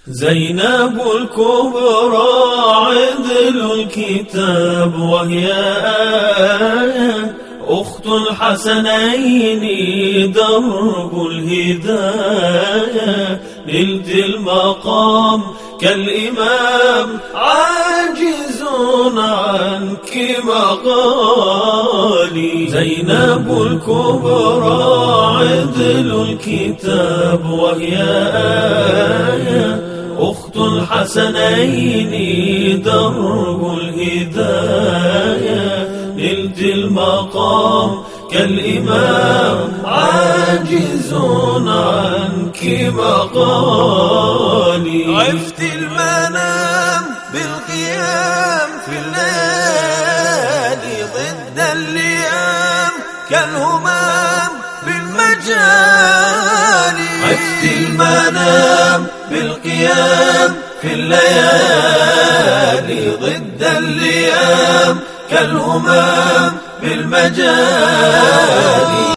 زينب الكبرى عدل الكتاب، وهي آية أخت الحسنين درب الهداية. نلت المقام كالإمام عاجز عنك مقالي. زينب الكبرى عدل الكتاب، وهي آية أخت الحسنين درب الهداية. نلت المقام كالإمام عاجز عنك مقالي. عفت المنام بالقيام في الليالي ضد الليام كالهمام بالمجالي. عفت المنام بالقيام في الليالي ضد الليام كالهمام بالمجالي.